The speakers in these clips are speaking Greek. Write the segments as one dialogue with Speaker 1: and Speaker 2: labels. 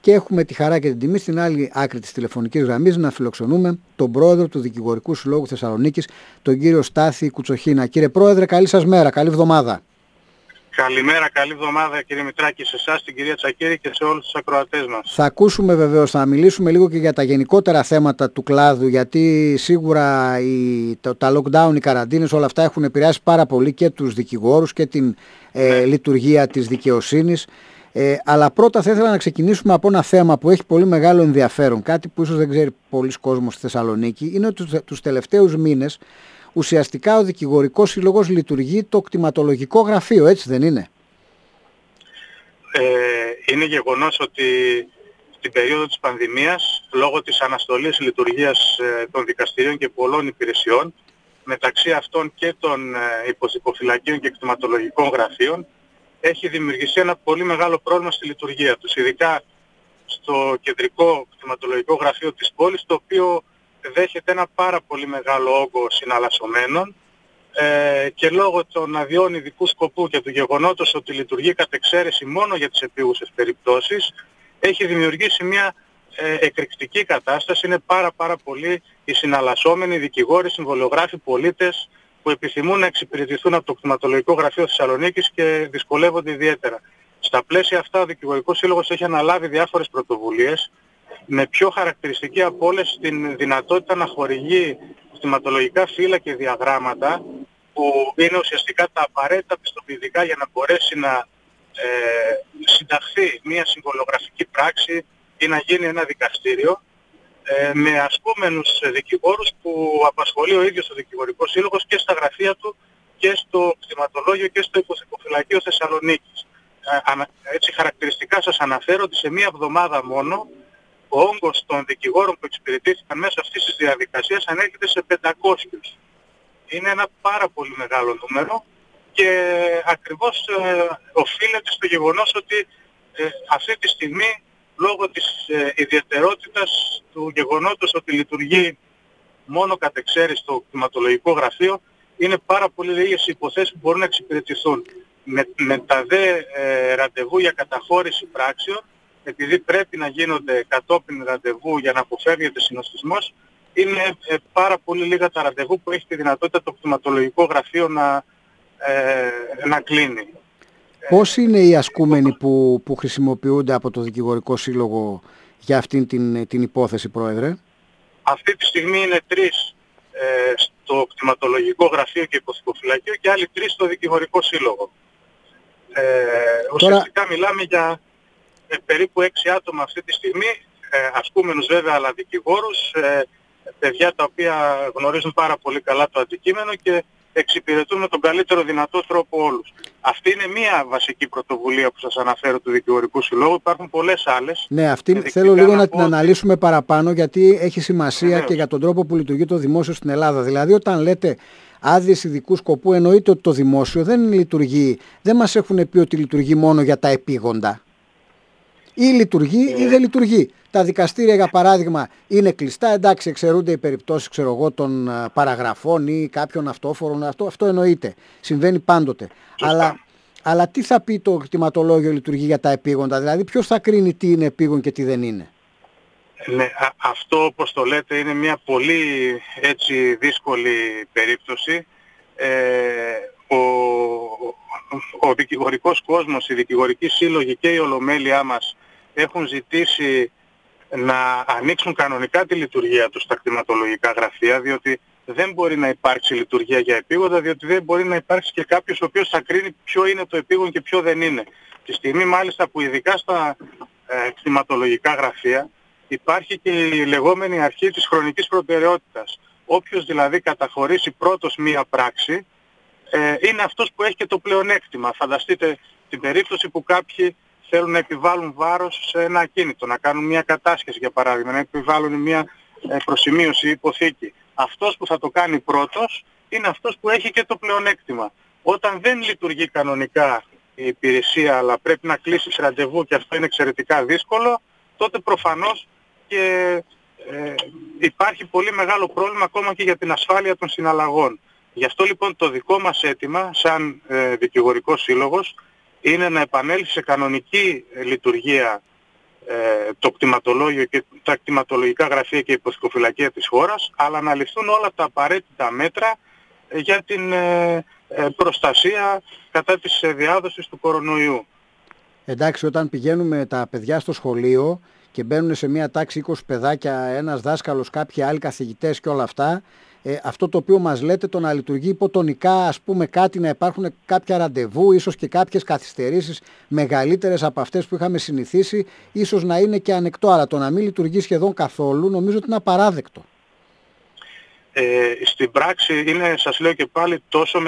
Speaker 1: Και έχουμε τη χαρά και την τιμή στην άλλη άκρη της τηλεφωνικής γραμμής να φιλοξενούμε τον πρόεδρο του Δικηγορικού Συλλόγου Θεσσαλονίκης, τον κύριο Στάθη Κουτσοχίνα. Κύριε Πρόεδρε, καλή σας μέρα, καλή εβδομάδα.
Speaker 2: Καλημέρα, καλή εβδομάδα κύριε Μητράκη, σε εσάς, την κυρία Τσακίρη και σε όλους τους ακροατές μας.
Speaker 1: Θα ακούσουμε βεβαίως, θα μιλήσουμε λίγο και για τα γενικότερα θέματα του κλάδου, γιατί σίγουρα τα lockdown, οι καραντίνες, όλα αυτά έχουν επηρεάσει πάρα πολύ και τους δικηγόρους και την λειτουργία της δικαιοσύνης. Αλλά πρώτα θα ήθελα να ξεκινήσουμε από ένα θέμα που έχει πολύ μεγάλο ενδιαφέρον, κάτι που ίσως δεν ξέρει πολλοί κόσμος στη Θεσσαλονίκη, είναι ότι τους τελευταίους μήνες ουσιαστικά ο Δικηγορικός Σύλλογος λειτουργεί το κτηματολογικό γραφείο, έτσι δεν είναι?
Speaker 2: Είναι γεγονός ότι στην περίοδο της πανδημίας, λόγω της αναστολής λειτουργίας των δικαστηρίων και πολλών υπηρεσιών, μεταξύ αυτών και των υποθηκοφυλακίων και κτηματολογικών γραφείων, έχει δημιουργηθεί ένα πολύ μεγάλο πρόβλημα στη λειτουργία τους, ειδικά στο κεντρικό κτηματολογικό γραφείο της πόλης, το οποίο δέχεται ένα πάρα πολύ μεγάλο όγκο συναλλασσομένων και λόγω των αδειών ειδικού σκοπού και του γεγονότος ότι λειτουργεί κατ' εξαίρεση μόνο για τις επίγουσες περιπτώσεις, έχει δημιουργήσει μια εκρηκτική κατάσταση. Είναι πάρα πολλοί οι συναλλασσόμενοι, δικηγόροι, συμβολιογράφοι, πολίτες που επιθυμούν να εξυπηρετηθούν από το κτηματολογικό γραφείο Θεσσαλονίκης και δυσκολεύονται ιδιαίτερα. Στα πλαίσια αυτά ο Δικηγορικός Σύλλογος έχει αναλάβει διάφορες πρωτοβουλίες, με πιο χαρακτηριστική από όλες την δυνατότητα να χορηγεί κτηματολογικά φύλλα και διαγράμματα που είναι ουσιαστικά τα απαραίτητα πιστοποιητικά για να μπορέσει να συνταχθεί μια συμβολιογραφική πράξη ή να γίνει ένα δικαστήριο με ασκούμενους δικηγόρους που απασχολεί ο ίδιος ο Δικηγορικός Σύλλογος και στα γραφεία του και στο κτηματολόγιο και στο υποθηκοφυλακείο Θεσσαλονίκης. Έτσι χαρακτηριστικά σας αναφέρω ότι σε μία εβδομάδα μόνο ο όγκος των δικηγόρων που εξυπηρετήθηκαν μέσω αυτής της διαδικασίας ανέρχεται σε 500. Είναι ένα πάρα πολύ μεγάλο νούμερο και ακριβώς οφείλεται στο γεγονός ότι αυτή τη στιγμή, λόγω της ιδιαιτερότητας του γεγονότος ότι λειτουργεί μόνο κατ' εξαίρεση το κτηματολογικό γραφείο, είναι πάρα πολύ λίγες οι υποθέσεις που μπορούν να εξυπηρετηθούν. Με τα δε ραντεβού για καταχώρηση πράξεων, επειδή πρέπει να γίνονται κατόπιν ραντεβού για να αποφεύγεται συνοστισμός, είναι πάρα πολύ λίγα τα ραντεβού που έχει τη δυνατότητα το κτηματολογικό γραφείο να κλείνει.
Speaker 1: Πώς είναι οι ασκούμενοι που χρησιμοποιούνται από το Δικηγορικό Σύλλογο για αυτήν την υπόθεση, Πρόεδρε?
Speaker 2: Αυτή τη στιγμή είναι 3 στο κτηματολογικό γραφείο και υποθηκοφυλακείο και άλλοι 3 στο Δικηγορικό Σύλλογο. Ουσιαστικά μιλάμε για περίπου 6 άτομα αυτή τη στιγμή, ασκούμενους βέβαια αλλά δικηγόρους, παιδιά τα οποία γνωρίζουν πάρα πολύ καλά το αντικείμενο και εξυπηρετούν με τον καλύτερο δυνατό τρόπο όλους. Αυτή είναι μία βασική πρωτοβουλία που σας αναφέρω του Δικηγορικού Συλλόγου. Υπάρχουν πολλές άλλες.
Speaker 1: Ναι, αυτή θέλω λίγο να την αναλύσουμε παραπάνω, γιατί έχει σημασία και για τον τρόπο που λειτουργεί το δημόσιο στην Ελλάδα. Δηλαδή όταν λέτε άδειες ειδικού σκοπού, εννοείται ότι το δημόσιο δεν λειτουργεί, δεν μας έχουν πει ότι λειτουργεί μόνο για τα επίγοντα. Ή λειτουργεί ή δεν λειτουργεί. Τα δικαστήρια, για παράδειγμα, είναι κλειστά, εντάξει, εξαιρούνται οι περιπτώσεις, των παραγραφών ή κάποιων αυτόφορων, αυτό εννοείται, συμβαίνει πάντοτε. Αλλά τι θα πει το κτηματολόγιο λειτουργεί για τα επίγοντα, δηλαδή ποιος θα κρίνει τι είναι επίγον και τι δεν είναι?
Speaker 2: Ναι, αυτό όπως το λέτε είναι μια πολύ έτσι δύσκολη περίπτωση. Ο δικηγορικός κόσμος, οι δικηγορικοί σύλλογοι και η ολομέλειά μας έχουν ζητήσει να ανοίξουν κανονικά τη λειτουργία τους στα κτηματολογικά γραφεία, διότι δεν μπορεί να υπάρξει λειτουργία για επίγοντα, διότι δεν μπορεί να υπάρξει και κάποιος ο οποίος θα κρίνει ποιο είναι το επίγον και ποιο δεν είναι. Τη στιγμή μάλιστα που ειδικά στα κτηματολογικά γραφεία υπάρχει και η λεγόμενη αρχή της χρονικής προτεραιότητας. Όποιος δηλαδή καταχωρήσει πρώτος μία πράξη, είναι αυτός που έχει και το πλεονέκτημα. Φανταστείτε την περίπτωση που κάποιοι θέλουν να επιβάλλουν βάρος σε ένα ακίνητο, να κάνουν μια κατάσχεση για παράδειγμα, να επιβάλλουν μια προσημείωση ή υποθήκη. Αυτός που θα το κάνει πρώτος είναι αυτός που έχει και το πλεονέκτημα. Όταν δεν λειτουργεί κανονικά η υπηρεσία, αλλά πρέπει να κλείσεις ραντεβού και αυτό είναι εξαιρετικά δύσκολο, τότε προφανώς και υπάρχει πολύ μεγάλο πρόβλημα ακόμα και για την ασφάλεια των συναλλαγών. Γι' αυτό λοιπόν το δικό μας αίτημα σαν Δικηγορικός Σύλλογος είναι να επανέλθει σε κανονική λειτουργία το κτηματολόγιο και τα κτηματολογικά γραφεία και υποθηκοφυλακία της χώρας, αλλά να ληφθούν όλα τα απαραίτητα μέτρα για την προστασία κατά της διάδοσης του κορονοϊού.
Speaker 1: Εντάξει, όταν πηγαίνουμε τα παιδιά στο σχολείο και μπαίνουν σε μια τάξη 20 παιδάκια, ένας δάσκαλος, κάποιοι άλλοι καθηγητές και όλα αυτά, αυτό το οποίο μας λέτε, το να λειτουργεί υποτονικά, ας πούμε κάτι, να υπάρχουν κάποια ραντεβού, ίσως και κάποιες καθυστερήσεις μεγαλύτερες από αυτές που είχαμε συνηθίσει, ίσως να είναι και ανεκτό, αλλά το να μην λειτουργεί σχεδόν καθόλου νομίζω ότι είναι απαράδεκτο.
Speaker 2: Στην πράξη είναι, σας λέω και πάλι,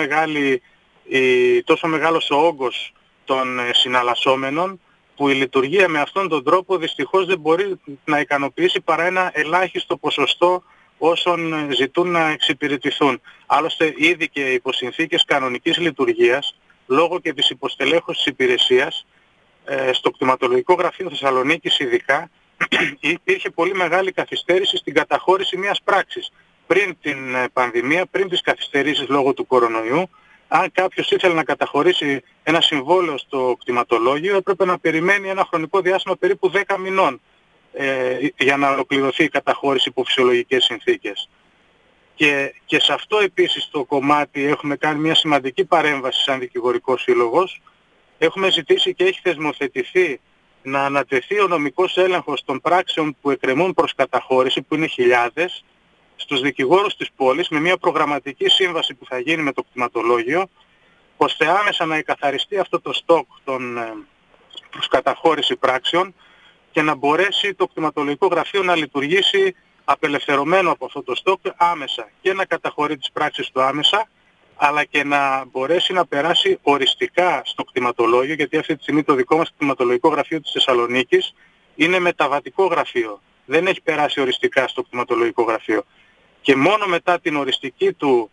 Speaker 2: τόσο μεγάλος ο όγκος των συναλλασσόμενων, που η λειτουργία με αυτόν τον τρόπο δυστυχώς δεν μπορεί να ικανοποιήσει παρά ένα ελάχιστο ποσοστό όσων ζητούν να εξυπηρετηθούν. Άλλωστε ήδη και υπό συνθήκες κανονικής λειτουργίας, λόγω και της υποστελέχωσης της υπηρεσίας, στο κτηματολογικό γραφείο Θεσσαλονίκης ειδικά, υπήρχε πολύ μεγάλη καθυστέρηση στην καταχώρηση μιας πράξης. Πριν την πανδημία, πριν τις καθυστερήσεις λόγω του κορονοϊού, αν κάποιος ήθελε να καταχωρήσει ένα συμβόλαιο στο κτηματολόγιο, έπρεπε να περιμένει ένα χρονικό διάστημα περίπου 10 μηνών για να ολοκληρωθεί η καταχώρηση υπό φυσιολογικές συνθήκες. Και σε αυτό επίσης το κομμάτι έχουμε κάνει μια σημαντική παρέμβαση σαν δικηγορικός σύλλογος. Έχουμε ζητήσει και έχει θεσμοθετηθεί να ανατεθεί ο νομικός έλεγχος των πράξεων που εκκρεμούν προς καταχώρηση, που είναι χιλιάδες, στους δικηγόρους της πόλης, με μια προγραμματική σύμβαση που θα γίνει με το κτηματολόγιο, ώστε άμεσα να εκαθαριστεί αυτό το στόκ των προς καταχώρηση πράξεων και να μπορέσει το κτηματολογικό γραφείο να λειτουργήσει απελευθερωμένο από αυτό το στόκ άμεσα και να καταχωρεί τις πράξεις του άμεσα, αλλά και να μπορέσει να περάσει οριστικά στο κτηματολόγιο, γιατί αυτή τη στιγμή το δικό μας κτηματολογικό γραφείο της Θεσσαλονίκης είναι μεταβατικό γραφείο. Δεν έχει περάσει οριστικά στο κτηματολογικό γραφείο. Και μόνο μετά την οριστική του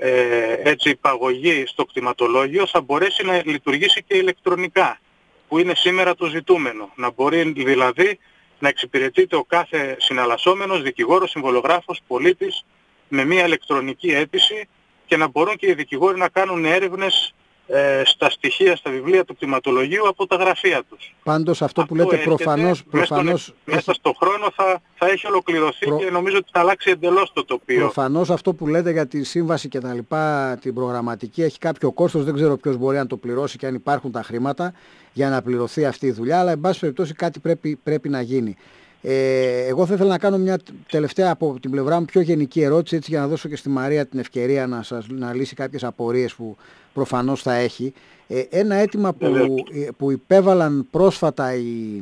Speaker 2: υπαγωγή στο κτηματολόγιο θα μπορέσει να λειτουργήσει και ηλεκτρονικά, που είναι σήμερα το ζητούμενο. Να μπορεί δηλαδή να εξυπηρετείται ο κάθε συναλλασσόμενος, δικηγόρος, συμβολογράφος, πολίτης με μια ηλεκτρονική αίτηση και να μπορούν και οι δικηγόροι να κάνουν έρευνες στα στοιχεία, στα βιβλία του κτηματολογίου από τα γραφεία τους.
Speaker 1: Πάντως αυτό που λέτε προφανώς
Speaker 2: μέσα στον χρόνο θα έχει ολοκληρωθεί και νομίζω ότι θα αλλάξει εντελώς το τοπίο.
Speaker 1: Προφανώς αυτό που λέτε για τη σύμβαση και τα λοιπά, την προγραμματική, έχει κάποιο κόστος, δεν ξέρω ποιος μπορεί να το πληρώσει και αν υπάρχουν τα χρήματα για να πληρωθεί αυτή η δουλειά, αλλά εν πάση περιπτώσει κάτι πρέπει να γίνει. Εγώ θα ήθελα να κάνω μια τελευταία από την πλευρά μου πιο γενική ερώτηση, έτσι, για να δώσω και στη Μαρία την ευκαιρία να λύσει κάποιες απορίες που προφανώς θα έχει. Ένα αίτημα που υπέβαλαν πρόσφατα οι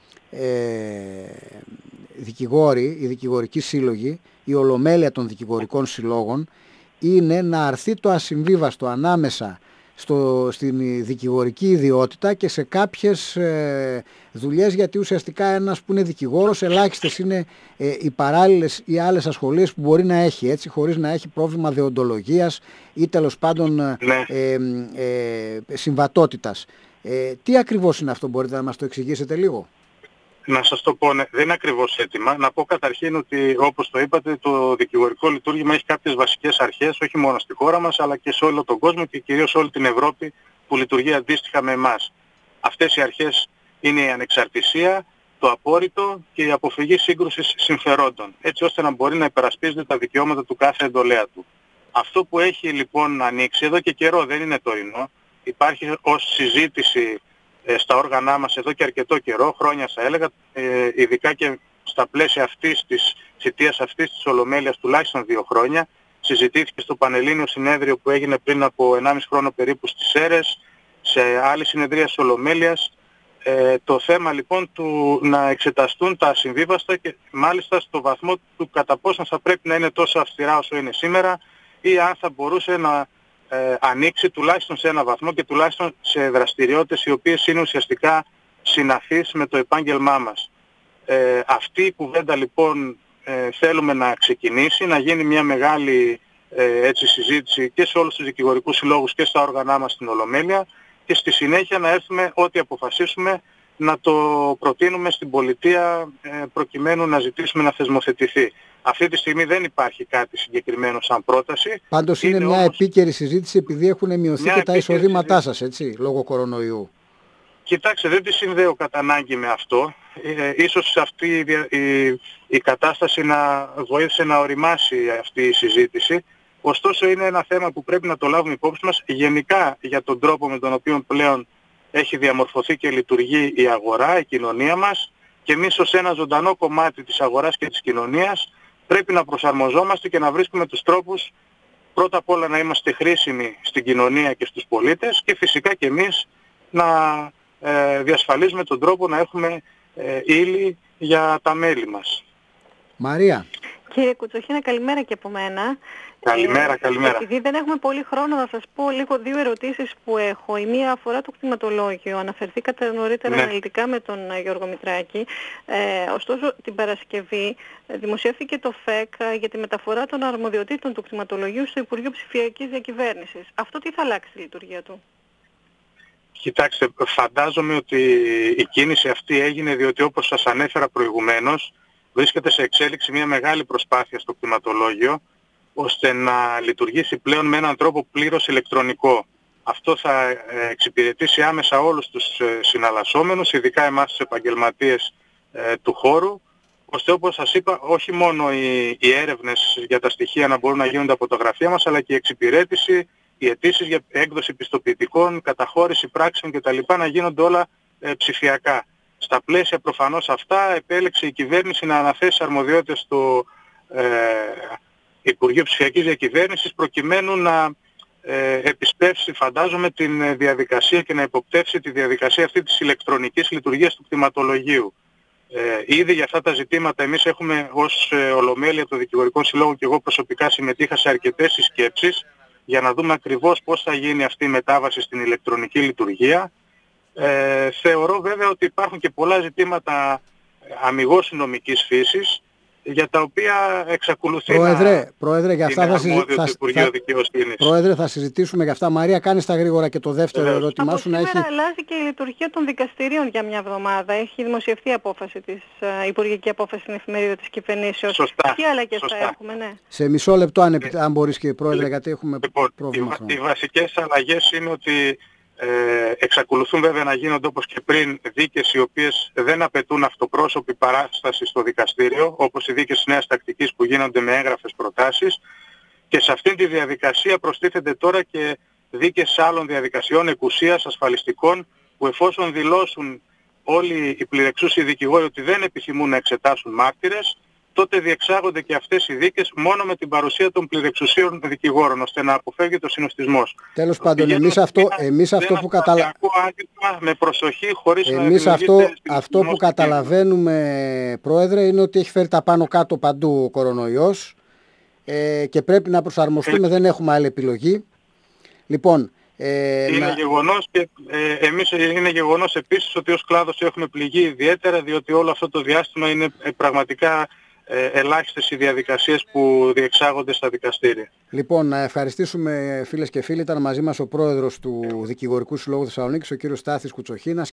Speaker 1: δικηγόροι, οι δικηγορικοί σύλλογοι, η ολομέλεια των δικηγορικών συλλόγων, είναι να αρθεί το ασυμβίβαστο ανάμεσα στην δικηγορική ιδιότητα και σε κάποιες δουλειές, γιατί ουσιαστικά ένας που είναι δικηγόρος, ελάχιστες είναι οι παράλληλες ή άλλες ασχολίες που μπορεί να έχει, έτσι, χωρίς να έχει πρόβλημα δεοντολογίας ή τέλος πάντων συμβατότητας. Τι ακριβώς είναι αυτό, μπορείτε να μας το εξηγήσετε λίγο?
Speaker 2: Να σας το πω, δεν είναι ακριβώς έτοιμα. Να πω καταρχήν ότι, όπως το είπατε, το δικηγορικό λειτουργήμα έχει κάποιες βασικές αρχές, όχι μόνο στη χώρα μας, αλλά και σε όλο τον κόσμο και κυρίως σε όλη την Ευρώπη, που λειτουργεί αντίστοιχα με εμάς. Αυτές οι αρχές είναι η ανεξαρτησία, το απόρριτο και η αποφυγή σύγκρουσης συμφερόντων, έτσι ώστε να μπορεί να υπερασπίζεται τα δικαιώματα του κάθε εντολέα του. Αυτό που έχει λοιπόν ανοίξει εδώ και καιρό, δεν είναι τωρινό, υπάρχει ως συζήτηση στα όργανά μας εδώ και αρκετό καιρό, χρόνια θα έλεγα, ειδικά και στα πλαίσια αυτής της θητείας αυτής της Ολομέλειας τουλάχιστον 2 χρόνια, συζητήθηκε στο Πανελλήνιο Συνέδριο που έγινε πριν από 1,5 χρόνο περίπου στις Σέρρες, σε άλλη συνεδρία της Ολομέλειας, το θέμα λοιπόν του να εξεταστούν τα ασυμβίβαστα και μάλιστα στο βαθμό του κατά πόσον θα πρέπει να είναι τόσο αυστηρά όσο είναι σήμερα ή αν θα μπορούσε να ανοίξει τουλάχιστον σε ένα βαθμό και τουλάχιστον σε δραστηριότητες οι οποίες είναι ουσιαστικά συναφείς με το επάγγελμά μας. Αυτή η κουβέντα λοιπόν θέλουμε να ξεκινήσει, να γίνει μια μεγάλη συζήτηση και σε όλους τους δικηγορικούς συλλόγους και στα όργανά μας στην Ολομέλεια και στη συνέχεια να έρθουμε ό,τι αποφασίσουμε να το προτείνουμε στην πολιτεία προκειμένου να ζητήσουμε να θεσμοθετηθεί. Αυτή τη στιγμή δεν υπάρχει κάτι συγκεκριμένο σαν πρόταση.
Speaker 1: Πάντως είναι μια επίκαιρη συζήτηση επειδή έχουν μειωθεί και τα εισοδήματά σας, έτσι, λόγω κορονοϊού.
Speaker 2: Κοιτάξτε, δεν τη συνδέω κατά ανάγκη με αυτό. Ίσως αυτή η κατάσταση να βοήθησε να οριμάσει αυτή η συζήτηση. Ωστόσο είναι ένα θέμα που πρέπει να το λάβουμε υπόψη μας γενικά για τον τρόπο με τον οποίο πλέον έχει διαμορφωθεί και λειτουργεί η αγορά, η κοινωνία μας, και εμείς ως ένα ζωντανό κομμάτι της αγοράς και της κοινωνίας πρέπει να προσαρμοζόμαστε και να βρίσκουμε τους τρόπους πρώτα απ' όλα να είμαστε χρήσιμοι στην κοινωνία και στους πολίτες και φυσικά και εμείς να διασφαλίζουμε τον τρόπο να έχουμε ύλη για τα μέλη μας.
Speaker 1: Μαρία.
Speaker 3: Κύριε Κουτσοχίνα, καλημέρα και από μένα.
Speaker 2: Καλημέρα.
Speaker 3: Επειδή δεν έχουμε πολύ χρόνο, να σας πω λίγο δύο ερωτήσεις που έχω. Η μία αφορά το κτηματολόγιο. Αναφερθήκατε νωρίτερα αναλυτικά με τον Γιώργο Μητράκη. Ωστόσο, την Παρασκευή δημοσιεύθηκε το ΦΕΚ για τη μεταφορά των αρμοδιοτήτων του κτηματολογίου στο Υπουργείο Ψηφιακής Διακυβέρνησης. Αυτό τι θα αλλάξει τη λειτουργία του?
Speaker 2: Κοιτάξτε, φαντάζομαι ότι η κίνηση αυτή έγινε διότι, όπως σας ανέφερα προηγουμένως, βρίσκεται σε εξέλιξη μια μεγάλη προσπάθεια στο κτηματολόγιο ώστε να λειτουργήσει πλέον με έναν τρόπο πλήρως ηλεκτρονικό. Αυτό θα εξυπηρετήσει άμεσα όλους τους συναλλασσόμενους, ειδικά εμάς τους επαγγελματίες του χώρου, ώστε, όπως σας είπα, όχι μόνο οι έρευνες για τα στοιχεία να μπορούν να γίνονται από τα γραφεία μας, αλλά και η εξυπηρέτηση, οι αιτήσεις για έκδοση πιστοποιητικών, καταχώρηση πράξεων κτλ. Να γίνονται όλα ψηφιακά. Στα πλαίσια προφανώς αυτά επέλεξε η κυβέρνηση να αναθέσει αρμοδιότητες στο Υπουργείο Ψηφιακής Διακυβέρνησης προκειμένου να επισπεύσει, φαντάζομαι, την διαδικασία και να υποπτεύσει τη διαδικασία αυτή της ηλεκτρονικής λειτουργίας του κτηματολογίου. Ήδη για αυτά τα ζητήματα εμείς έχουμε ως Ολομέλεια των Δικηγορικών Συλλόγων και εγώ προσωπικά συμμετείχα σε αρκετές συσκέψεις για να δούμε ακριβώς πώς θα γίνει αυτή η μετάβαση στην ηλεκτρονική λειτουργία. Θεωρώ βέβαια ότι υπάρχουν και πολλά ζητήματα αμιγώς νομικής φύσης για τα οποία εξακολουθεί
Speaker 1: Πρόεδρε, για αυτά θα συζητήσουμε για αυτά. Μαρία, κάνει στα γρήγορα και το δεύτερο ερώτημά σου να έχει...
Speaker 3: Σήμερα αλλάζει και η λειτουργία των δικαστηρίων για μια εβδομάδα. Έχει δημοσιευτεί υπουργική απόφαση στην εφημερίδα της κυβερνήσεως.
Speaker 2: Σωστά.
Speaker 3: Τι αλλαγές θα έχουμε, ναι?
Speaker 1: Σε μισό λεπτό, αν μπορείς, κύριε Πρόεδρε, γιατί έχουμε πρόβλημα.
Speaker 2: Οι βασικές αλλαγές είναι ότι εξακολουθούν βέβαια να γίνονται όπως και πριν δίκες οι οποίες δεν απαιτούν αυτοπρόσωπη παράσταση στο δικαστήριο, όπως οι δίκες της νέας τακτικής που γίνονται με έγγραφες προτάσεις, και σε αυτήν τη διαδικασία προστίθενται τώρα και δίκες άλλων διαδικασιών εκουσίας, ασφαλιστικών, που εφόσον δηλώσουν όλοι οι πληρεξούσιοι δικηγόροι ότι δεν επιθυμούν να εξετάσουν μάρτυρες, τότε διεξάγονται και αυτές οι δίκες μόνο με την παρουσία των πληρεξουσίων δικηγόρων, ώστε να αποφεύγει το συνοστισμός.
Speaker 1: Τέλος πάντων, εμείς αυτό που καταλαβαίνουμε, Πρόεδρε, είναι ότι έχει φέρει τα πάνω κάτω παντού ο κορονοϊός και πρέπει να προσαρμοστούμε, δεν έχουμε άλλη επιλογή. Λοιπόν,
Speaker 2: είναι γεγονός και εμείς είναι γεγονός επίσης ότι ως κλάδος έχουμε πληγεί ιδιαίτερα, διότι όλο αυτό το διάστημα είναι πραγματικά ελάχιστες οι διαδικασίες που διεξάγονται στα δικαστήρια.
Speaker 1: Λοιπόν, να ευχαριστήσουμε, φίλες και φίλοι. Ήταν μαζί μας ο πρόεδρος του Δικηγορικού Συλλόγου Θεσσαλονίκης, ο κύριος Στάθης Κουτσοχίνας.